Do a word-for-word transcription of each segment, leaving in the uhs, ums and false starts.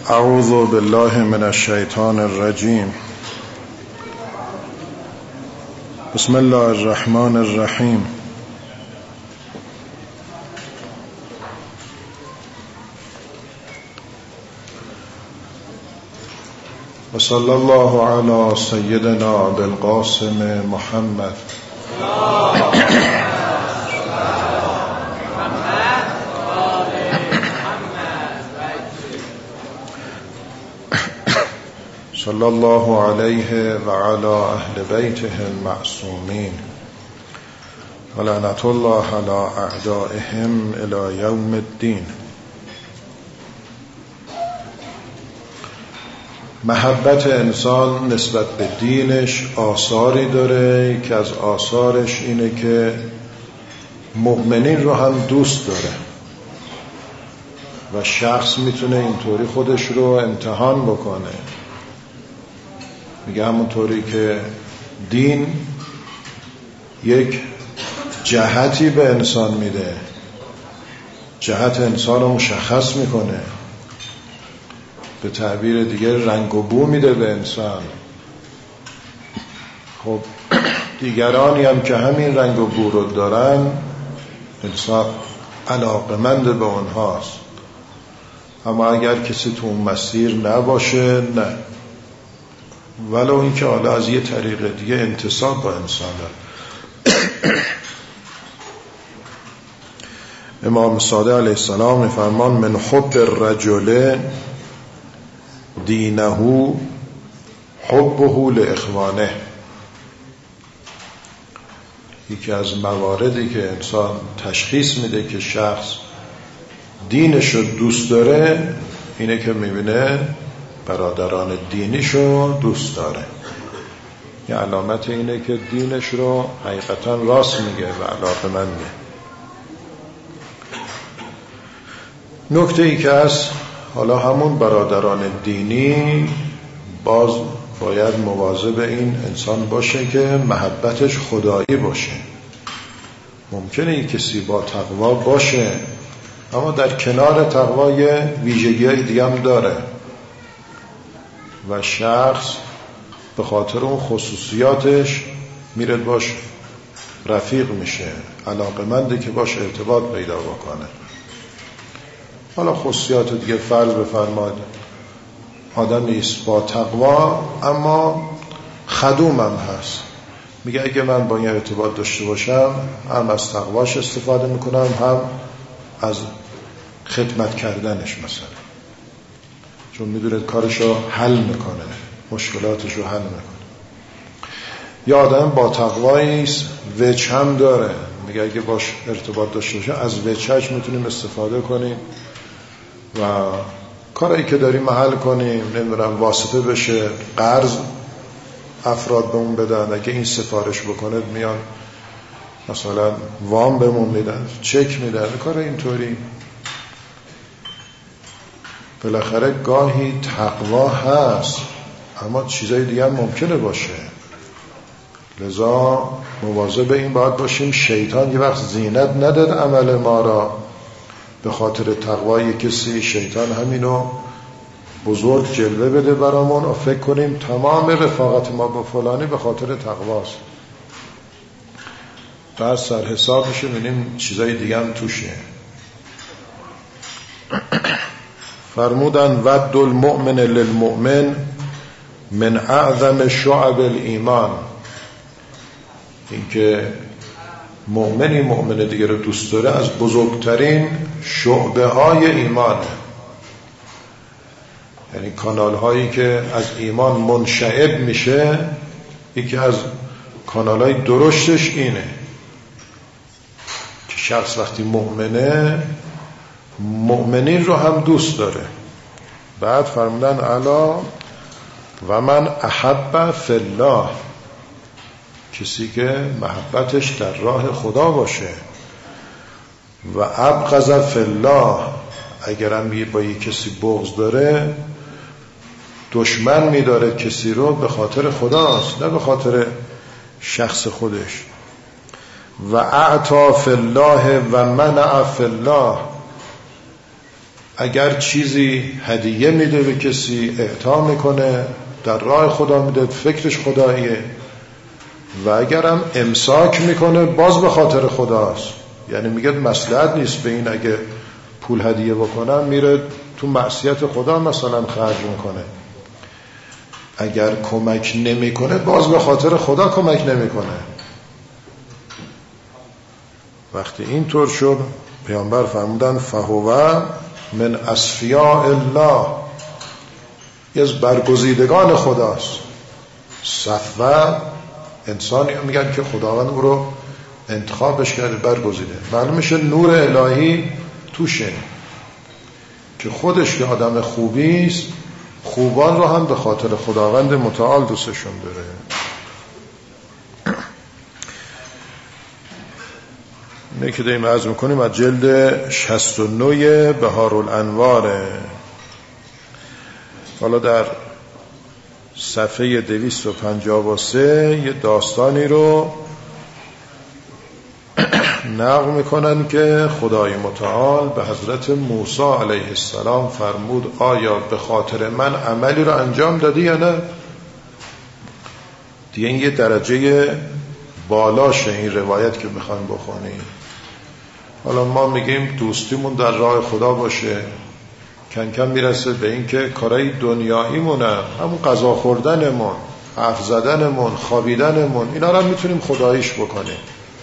اعوذ بالله من الشیطان الرجیم. بسم الله الرحمن الرحیم. و صلی الله علی سیدنا بالقاسم محمد. صلی الله علیه و علی اهل بیته المعصومین و لعنت الله علی اعدائهم الی یوم الدین. محبت انسان نسبت به دینش آثاری داره که از آثارش اینه که مؤمنین رو هم دوست داره و شخص میتونه اینطوری خودش رو امتحان بکنه. میگه همونطوری که دین یک جهتی به انسان میده، جهت انسان رو مشخص میکنه، به تعبیر دیگه رنگ و بو میده به انسان. خب دیگرانی هم که همین رنگ و بو رو دارن انسان علاقمند به اونهاست. اما اگر کسی تو اون مسیر نباشه نه، ولو این که حالا از یه طریق دیگه انتصاب با انسان داره. امام صادق علیه السلام میفرمان من حب الرجل دینه حبه لاخوانه. یکی از مواردی که انسان تشخیص میده که شخص دینش رو دوست داره اینه که میبینه برادران دینیشو دوست داره. یه علامت اینه که دینش رو حقیقتا راست میگه و علاقه‌منده. نکته ای که از حالا همون برادران دینی باز باید مواظب این انسان باشه که محبتش خدایی باشه. ممکنه یک کسی با تقوا باشه اما در کنار تقوا یه ویژگی‌های دیگه هم داره و شخص به خاطر اون خصوصیاتش میره باش رفیق میشه، علاقمنده که باش ارتباط پیدا بکنه. حالا خصوصیات دیگه فرض بفرمایید آدم نیست با تقوا اما خدوم هم هست، میگه اگه من با این ارتباط داشته باشم هم از تقواش استفاده میکنم هم از خدمت کردنش، مثلا چون میدونه کارشو حل میکنه، مشکلاتشو حل میکنه. یا آدم با تقواییست وجه هم داره، میگه اگه باش ارتباط داشته باشه از وجهش میتونیم استفاده کنیم و کاری که داریم حل کنیم. نمیدونم واسطه بشه، قرض افراد به اون بدن، اگه این سفارش بکنه میان مثلا وام بهمون میدن، چک میدن، کار اینطوری. بالاخره گاهی تقوا هست اما چیزای دیگه هم ممکنه باشه، لذا مواظب این باید باشیم شیطان یه وقت زینت نداد عمل ما را به خاطر تقوای کسی، شیطان همینو بزرگ جلوه بده برامون و فکر کنیم تمام رفاقت ما با فلانی به خاطر تقواست. بعد سر حساب میشه ببینیم چیزای دیگه هم توشه. فرمودن ود المؤمن للمؤمن من اعظم شعب الایمان. این که مؤمنی مؤمن دیگه رو دوست داره از بزرگترین شعبه های ایمانه، یعنی کانال هایی که از ایمان منشعب میشه. یکی از کانال های درشتش اینه که شخص وقتی مؤمنه مؤمنین رو هم دوست داره. بعد فرمودن الا و من احب فی الله، کسی که محبتش در راه خدا باشه. و ابغض فی الله، اگرم با یک کسی بغض داره دشمن میداره کسی رو به خاطر خداست نه به خاطر شخص خودش. و اعطا فی الله و منع فی الله، اگر چیزی هدیه میده به کسی، اعطا میکنه، در راه خدا میده، فکرش خداییه. و اگرم امساک میکنه باز به خاطر خداست. یعنی میگه مصلحت نیست به این اگه پول هدیه بکنم میره تو معصیت خدا مثلا خرج میکنه. اگر کمک نمیکنه باز به خاطر خدا کمک نمیکنه. وقتی اینطور شد پیامبر فرمودن فهو من اصفیاء الله، از برگزیدگان خداست. صفوه انسانی میگن که خداوند او رو انتخابش کرده، برگزیده. معلوم میشه نور الهی توشه که خودش که آدم خوبی است، خوبان رو هم به خاطر خداوند متعال دوستشون داره. اینه که داریم عرض میکنیم از جلد شصت و نه بهارالانواره. حالا در صفحه دویست و پنجاه و سه یه داستانی رو نقل میکنن که خدای متعال به حضرت موسی علیه السلام فرمود آیا به خاطر من عملی رو انجام دادی یا نه؟ دیگه این یه درجه بالاشه این روایت که میخوایم بخونیم. حالا ما میگیم دوستیمون در راه خدا باشه، کم کم میرسه به این که کارهای دنیاییمونه، همون غذا خوردنمون، حرف زدنمون، خوابیدنمون، اینا رو میتونیم خداییش بکنیم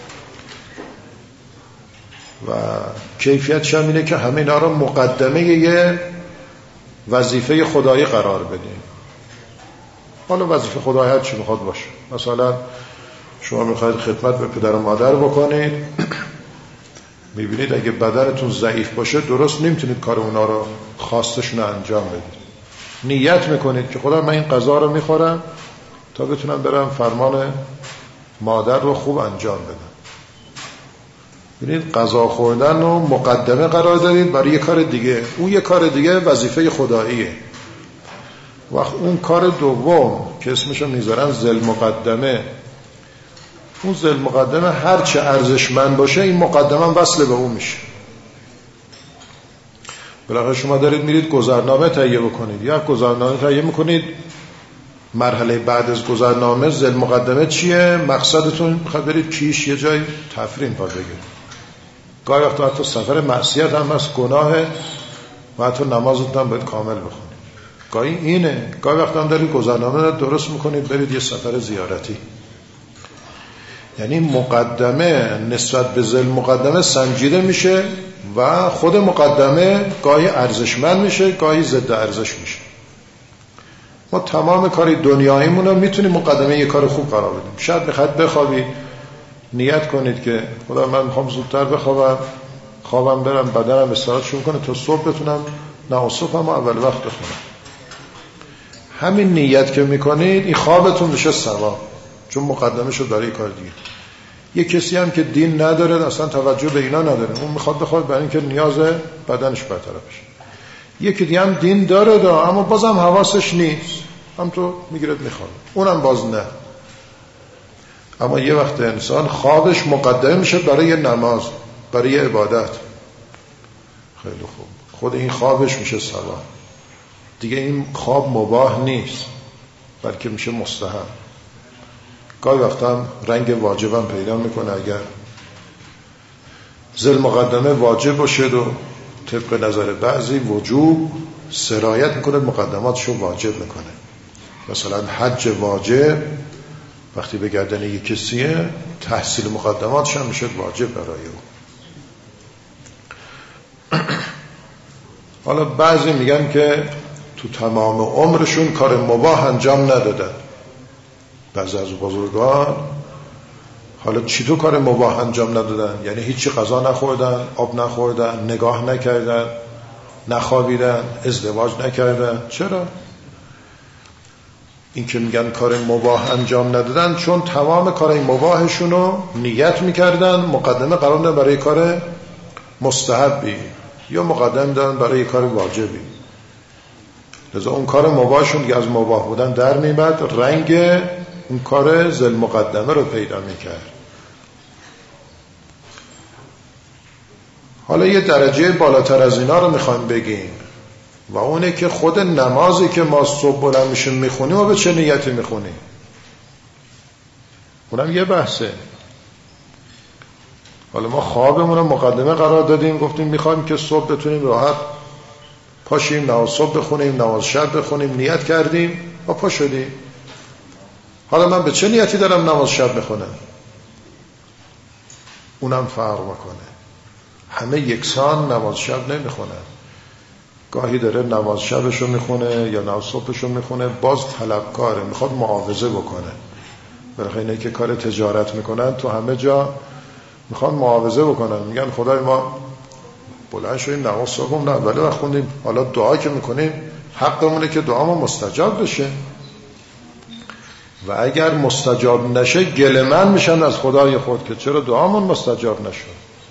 و کیفیتش هم اینه که همه اینا رو مقدمه یه وظیفه خدایی قرار بدیم. حالا وظیفه خدایی هر چی میخواد باشه. مثلا شما میخواید خدمت به پدر و مادر بکنید، میبینید اگه بدنتون ضعیف باشه درست نمیتونید کار اونا رو خواستشون رو انجام بدید. نیت میکنید که خدا من این غذا رو میخورم تا بتونم برم فرمان مادر رو خوب انجام بدم. ببینید غذا خوردن رو مقدمه قرار دارید برای یه کار دیگه. اون یه کار دیگه وظیفه خداییه. وقت اون کار دوم که اسمشو میذارن ذل مقدمه، اون ذل مقدمه هر چه ارزشمند باشه این مقدمه وصل به اون میشه. بالاخره شما دارید میرید گذرنامه تهیه بکنید، یا گذرنامه تهیه میکنید، مرحله بعد از گذرنامه ذل مقدمه چیه؟ مقصدتون میخواد برید کیش یه جای تفریح پا بگیرید. گاهی وقتا حتی سفر معصیت هم هست، گناهه و حتی نمازتون هم باید کامل بخونید. گاهی اینه، گاهی وقتا هم دارید گذرنامه رو درست میکنید برید یه سفر زیارتی. یعنی مقدمه نسبت به ذل مقدمه سنجیده میشه و خود مقدمه گاهی ارزشمند میشه گاهی ضد ارزش میشه. ما تمام کاری دنیاییمون رو میتونیم مقدمه یه کار خوب قرار بدیم. شاید بخواید بخوابید، نیت کنید که خدا من میخوام زودتر بخوابم، خوابم برم بدنم استراحت شروع کنه تا صبح بتونم نه صبحم اول وقت بخونم. همین نیت که میکنید این خوابتون میشه ثواب، چون مقدمه شد برای کار دیگه. یه کسی هم که دین نداره اصلا توجه به اینا نداره، اون میخواد بخواد برای اینکه نیاز بدنش برطرف بشه. یکی دیگه هم دین داره دا اما بازم حواسش نیست، هم تو میگیرد میخواد، اونم باز نه. اما یه وقت انسان خوابش مقدمه میشه برای نماز، برای عبادت، خیلی خوب، خود این خوابش میشه ثواب. دیگه این خواب مباح نیست بلکه میشه مستحب. گاهی وقتا هم رنگ واجبم پیدا میکنه. اگر ذل مقدمه واجب باشه و طبق نظر بعضی وجوب سرایت میکنه، مقدماتشو واجب میکنه. مثلا حج واجب وقتی به گردن یک کسیه تحصیل مقدماتش هم میشه واجب برای او. حالا بعضی میگن که تو تمام عمرشون کار مباح انجام ندادن. بعضی از بزرگان حالا چی تو کار مباح انجام ندادن؟ یعنی هیچی غذا نخوردن، آب نخوردن، نگاه نکردن، نخوابیدن، ازدواج نکردن. چرا؟ این که میگن کار مباح انجام ندادن چون تمام کار مباحشون رو نیت میکردن مقدمه قرار دادن برای کار مستحبی یا مقدم دادن برای کار واجبی. لذا اون کار مباحشون که از مباح بودن در میمد، رنگ اون کار ذل مقدمه رو پیدا میکرد. حالا یه درجه بالاتر از اینا رو میخوایم بگیم و اونه که خود نمازی که ما صبح بلند میشیم میخونیم و به چه نیتی میخونیم. اونم یه بحثه. حالا ما خوابمون رو مقدمه قرار دادیم، گفتیم میخوایم که صبح بتونیم راحت پاشیم نماز صبح بخونیم، نماز شب بخونیم، نیت کردیم و پا شدیم. حالا من به چه نیتی دارم نماز شب بخونم؟ اونم فرق میکنه. همه یکسان نماز شب نمیخونن. گاهی داره نماز شبشو میخونه یا نماز صبحشو میخونه، باز طلبکاره، میخواد معاوضه بکنه. برای اینه که کار تجارت میکنن تو همه جا میخوان معاوضه بکنن، میگن خدای ما بلند شدیم نماز صبح نه ولی وقت خوندیم، حالا دعا که میکنیم حقمونه که دعامون مستجاب بشه و اگر مستجاب نشه گله‌مند میشن از خدای خود که چرا دعامون مستجاب نشد.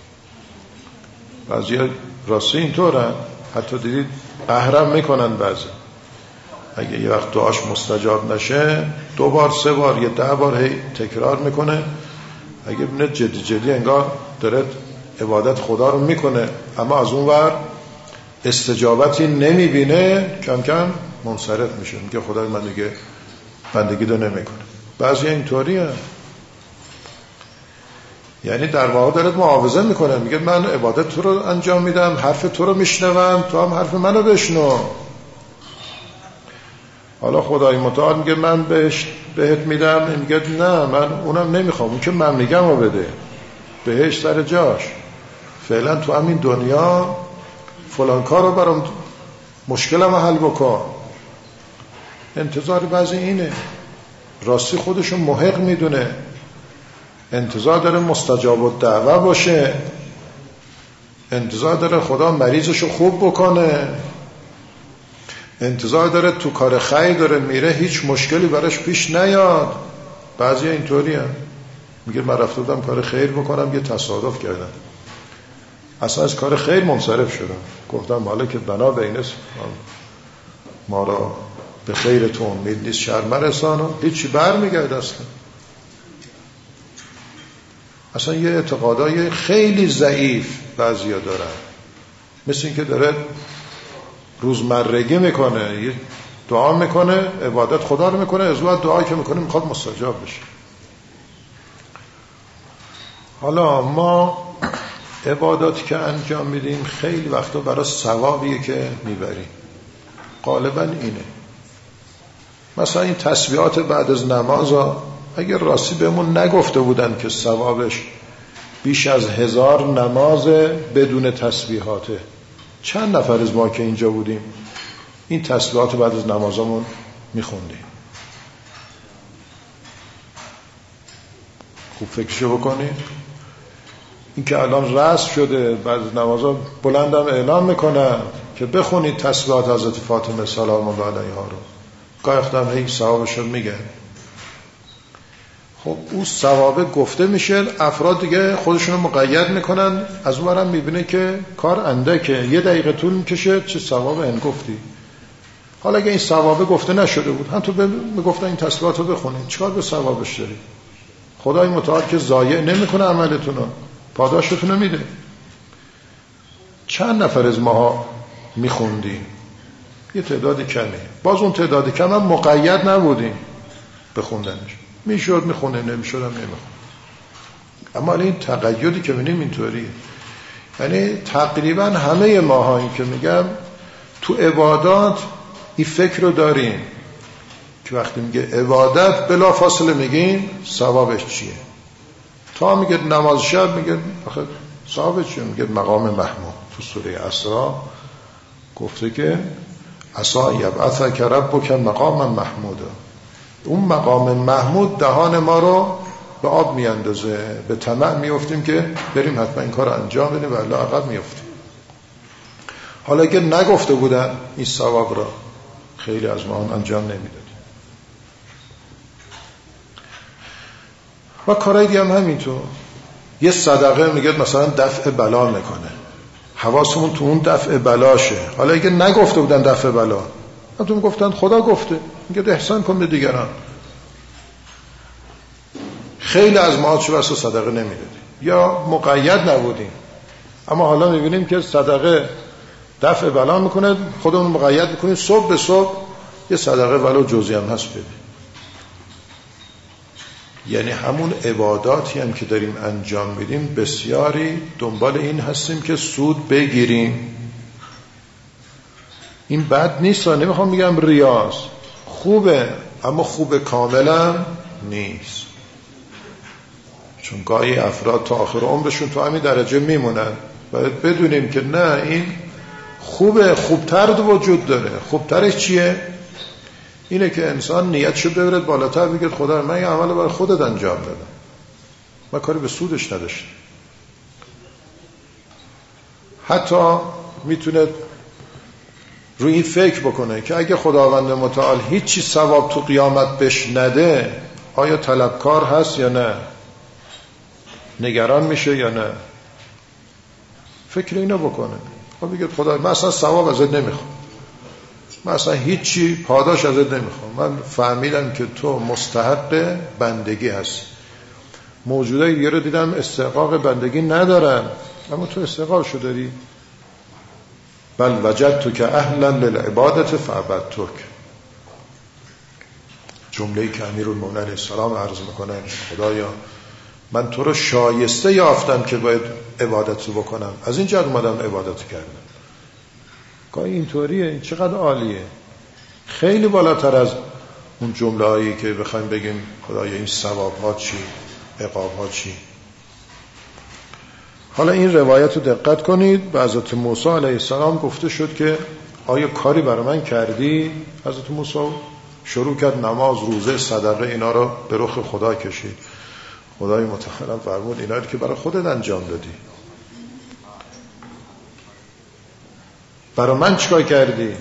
بعضی راستی اینطورن، حتی دیدید قهرم میکنن بعضی، اگه یه وقت دعاش مستجاب نشه دو بار سه بار یه ده بار هی تکرار میکنه، اگه ببینه جدی جدی انگار داره عبادت خدا رو میکنه اما از اون ور استجابتی نمیبینه، کم کم منصرف میشه، میگه خدای من دیگه بندگی رو نمیکنه. بعضی اینطوری هست، یعنی در واقع داره معاوضه میکنه، میگه من عبادت تو رو انجام میدم، حرف تو رو میشنوم، تو هم حرف منو بشنو. حالا خدای متعال میگه من بهش بهت میدم، میگه نه من اونم نمیخوام، اون که من میگم رو بده، بهش سر جاش. فعلا تو همین دنیا فلان کار رو برام مشکلم حل بکن. انتظار بعضی اینه، راستی خودشو محق میدونه، انتظار داره مستجاب الدعوه باشه، انتظار داره خدا مریضشو خوب بکنه، انتظار داره تو کار خیر داره میره هیچ مشکلی براش پیش نیاد. بعضی اینطوری هم میگه من رفته بودم کار خیر بکنم یه تصادف کردم، اصلا از کار خیر منصرف شدم، گفتم حالا که بنا به این است ما را به خیرتون امید نیست شر مرسانو، هیچی بر میگرد اصلا. اصلا یه اعتقادای خیلی ضعیف بعضیا دارن، مثل این که داره روزمرگی میکنه، یه دعا میکنه، عبادت خدا رو میکنه، از وقت دعایی که میکنه میخواد مستجاب بشه. حالا ما عباداتی که انجام میدیم خیلی وقتا برای ثوابیه که میبریم، غالبا اینه. مثلا این تسبیحات بعد از نماز ها اگر راستی بهمون نگفته بودن که ثوابش بیش از هزار نماز بدون تسبیحاته، چند نفر از ما که اینجا بودیم این تسبیحات بعد از نمازمون میخوندیم؟ خوب فکرشو بکنید. این که الان رسم شده بعد از نمازا بلندم اعلام میکنن که بخونید تسبیحات حضرت فاطمه سلام الله علیها رو، گاهی هیچ ثوابشو میگن. خب اون ثواب گفته میشه، افراد دیگه خودشونو مقید میکنن، از اونورم میبینه که کار اندکه، یه دقیقه طول میکشه چه ثواب ان گفتی. حالا اگه این ثواب گفته نشده بود هم تو میگفتن این تسبیحات رو بخونید، چیکار به ثوابش داری؟ خدای متعال که ضایع نمیکنه عملتون رو، پاداشتون رو میده. چند نفر از ماها میخوندیم؟ یه تعداد کمی، باز اون تعداد کم هم مقید نبودیم به خوندنش، میشد میخونه، نمیشد هم نمیخونه. اما این تقیدی که ببینیم اینطوریه، یعنی تقریبا همه ماها این که میگم تو عبادات این فکر رو داریم که وقتی میگه عبادت بلا فاصله میگیم ثوابش چیه. تا میگه نماز شب میگه آخه ثوابش چیه؟ میگه مقام محمود. تو سوره اسراء گفته که عسى یبعثک ربک مقام محمود، اون مقام محمود دهان ما رو به آب میاندازه، به طمع میافتیم که بریم حتما این کار رو انجام بدیم و الا عقب میافتیم. حالا اگه نگفته بودن این ثواب را خیلی از ما هم انجام نمیدادیم. و کارهای دیگه هم همینطور. یه صدقه میگه مثلا دفع بلا میکنه، حواسمون تو اون دفع بلاشه. حالا اگه نگفته بودن دفع بلا، تو میگفتن خدا گفته، میگه احسان کن به دیگران. خیلی از ما چه بسا صدقه نمیدادیم یا مقید نبودیم. اما حالا میبینیم که صدقه دفع بلا میکنه، خودمون مقید میکنیم صبح به صبح یه صدقه ولو جزئی هم هست بده. یعنی همون عباداتی هم که داریم انجام میدیم بسیاری دنبال این هستیم که سود بگیریم. این بد نیست، نمیخوام میگم ریاض خوبه، اما خوب کاملا نیست، چون گاهی افراد تا آخر عمرشون تو همین درجه میمونن. باید بدونیم که نه، این خوبه، خوبتر وجود داره. خوبترش چیه؟ اینه که انسان نیتشو ببرد بالاتر، بگه خدا من یه عمل برای خودت انجام دادم، من کاری به سودش نداشتم. حتی میتونه روی این فکر بکنه که اگه خداوند متعال هیچی ثواب تو قیامت بهش نده، آیا طلبکار هست یا نه، نگران میشه یا نه. فکر اینو بکنه، خب بگه خدا من اصلا ثواب ازت نمیخوام، من اصلا هیچی پاداش ازت نمیخوام، من فهمیدم که تو مستحق بندگی هستی. موجودای دیگه رو دیدم استحقاق بندگی ندارن، اما تو استحقاقشو داری. بل وجدتک که اهلا للعبادت فعبدتک. جمله‌ای که امیرالمومنین علیه السلام عرض میکنن خدایا من تو رو شایسته یافتم که باید عبادت رو بکنم، از این جهت اومدم عبادت کردم. گاهی اینطوریه، چقدر عالیه، خیلی بالاتر از اون جمله هایی که بخوایم بگیم خدایا این ثواب ها چی، عقاب ها چی. حالا این روایت رو دقت کنید. به حضرت موسی علیه السلام گفته شد که آیا کاری برای من کردی؟ حضرت موسی شروع کرد نماز، روزه، صدقه، اینا رو به رخ خدا کشید. خدای متعال فرمود اینا رو که برای خودت انجام دادی، برای من چیکار کردی؟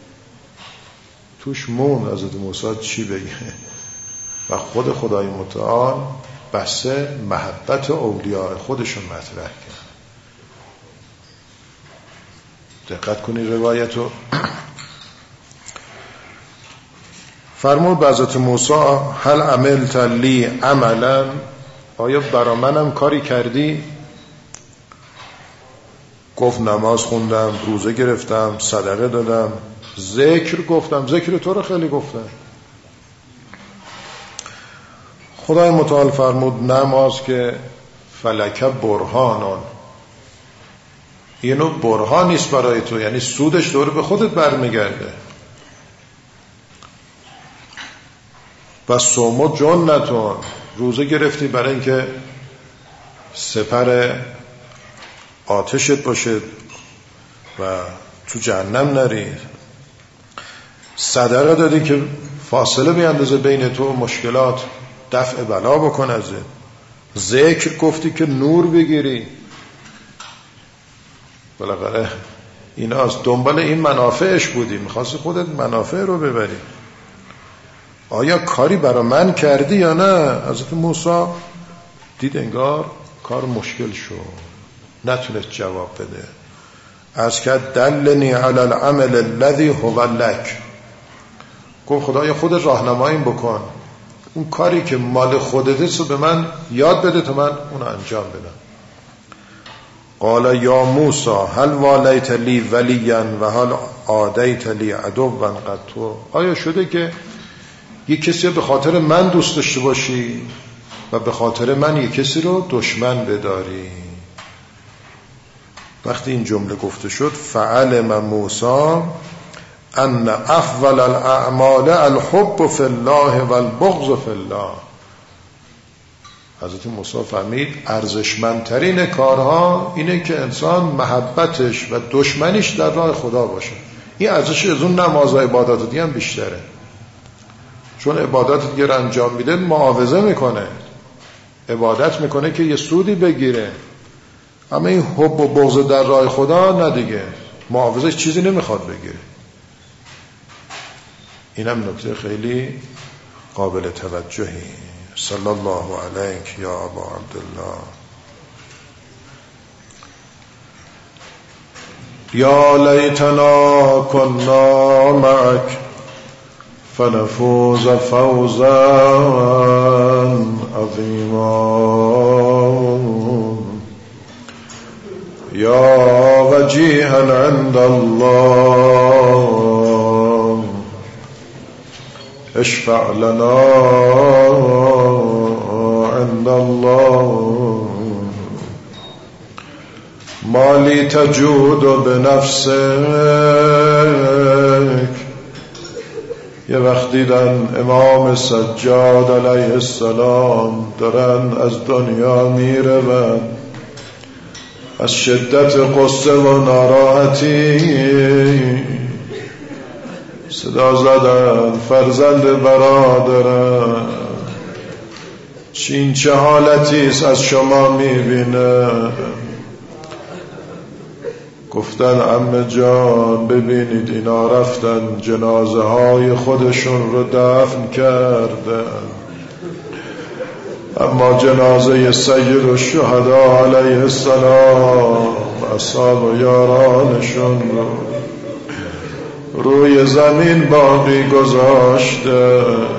توش مون حضرت موسی چی بگه. و خود خدای متعال بحث محبت اولیاء خودشون مطرح کرد. دقت کنید روایتو. فرمود به حضرت موسی هل عملت لی عملا، آیا برا منم کاری کردی؟ گفت نماز خوندم، روزه گرفتم، صدقه دادم، ذکر گفتم، ذکر تو رو خیلی گفتم. خدای متعال فرمود نماز که فلک برهانان، اینو برهان نیست برای تو، یعنی سودش دور به خودت برمیگرده. و صوم جنتون، روزه گرفتی برای اینکه سپر آتشت باشه و تو جهنم نری. صدقه دادی که فاصله بیندازه بین تو و مشکلات، دفع بلا بکن ازت. ذکر گفتی که نور بگیری. بالاخره اینا از دنبال این منافعش بودی، میخواستی خودت منافع رو ببری. آیا کاری برای من کردی یا نه؟ حضرت موسی دید انگار کار مشکل شد، نتونست جواب بده. از که دلنی علی العمل الذی هو لک، گفت خدایا خودت راهنماییم بکن، اون کاری که مال خودت رو به من یاد بده تا من اون انجام بدم. قال یا موسی هل والیت لی ولیا و هل عادیت لی عدوا قد تو، آیا شده که یک کسی به خاطر من دوست داشته باشی و به خاطر من یک کسی رو دشمن بداری؟ وقتی این جمله گفته شد فعلم موسی ان افضل الاعمال الحب فی الله و البغض فی الله. حضرت موسی فهمید ارزشمندترین کارها اینه که انسان محبتش و دشمنیش در راه خدا باشه. این ارزش از اون نماز و عبادات دیگه هم بیشتره، چون عبادات دیگه رو انجام میده معاوضه میکنه، عبادت میکنه که یه سودی بگیره. اما این حب و بغض در راه خدا نه دیگه، معاوضه چیزی نمیخواد بگیره. اینم نکته خیلی قابل توجهی. صلی الله علیک یا ابا عبدالله. یا لیتنا کنا معک فنفوز فوزا عظیما. یا وجیها عند الله اشفع لنا عند الله ما لی تجود بنفسک. یه وقت دیدن امام سجاد علیه السلام دارن از دنیا میره و از شدت قصه و ناراحتی صدا زدن فرزند برادرم چین چه حالتیست از شما میبینه؟ گفتن عمه جان ببینید اینا رفتن جنازه های خودشون رو دفن کردن، اما جنازه سید الشهدا علیه السلام اصحاب و یارانشون رو روی زمین باقی گذاشته.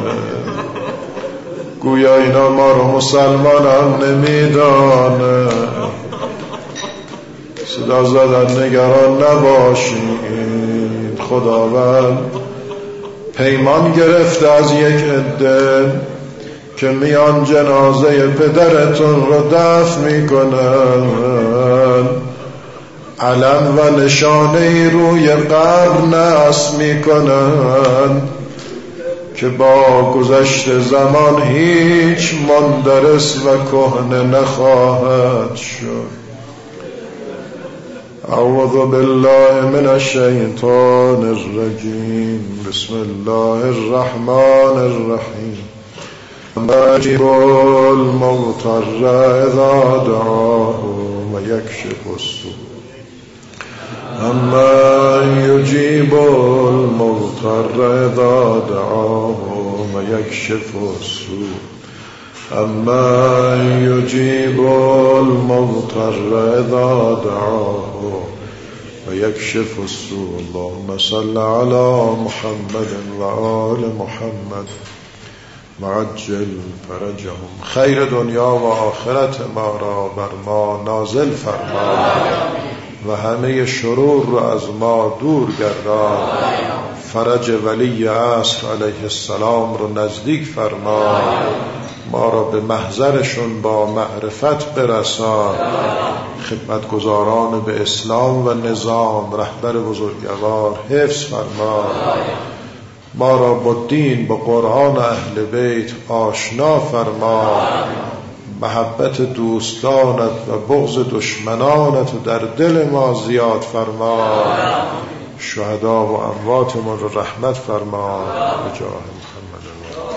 گویا اینا ما رو مسلمان هم نمیدانه. صدا زدن نگران نباشید، خداوند پیمان گرفته از یک عده که میان جنازه پدرتون رو دفن میکنن، علم و نشانه روی قبر نصب میکنن که با گذشت زمان هیچ مندرس و کهنه نخواهد شد. اعوذ بالله من الشیطان الرجیم. بسم الله الرحمن الرحیم. یجیب المضطر اذا دعاه و یکشف السوء. اما یجیب المضطر اذا دعاه و یکشف السوء. اما یجیب المضطر اذا دعاه و یکشف السوء. اللهم صل علی محمد و آل محمد وعجل فرجهم. خیر دنیا و آخرت ما را بر ما نازل فرما و همه شرور را از ما دور گردان. فرج ولی عصر علیه السلام رو نزدیک فرما، ما را به محضرشون با معرفت برسان. خدمتگزاران به اسلام و نظام رهبر بزرگوار حفظ فرما، ما را با دین با قرآن اهل بیت آشنا فرما. محبت دوستانت و بغض دشمنانت در دل ما زیاد فرما. شهدا و امواتمان را رحمت فرما. به جاه محمد.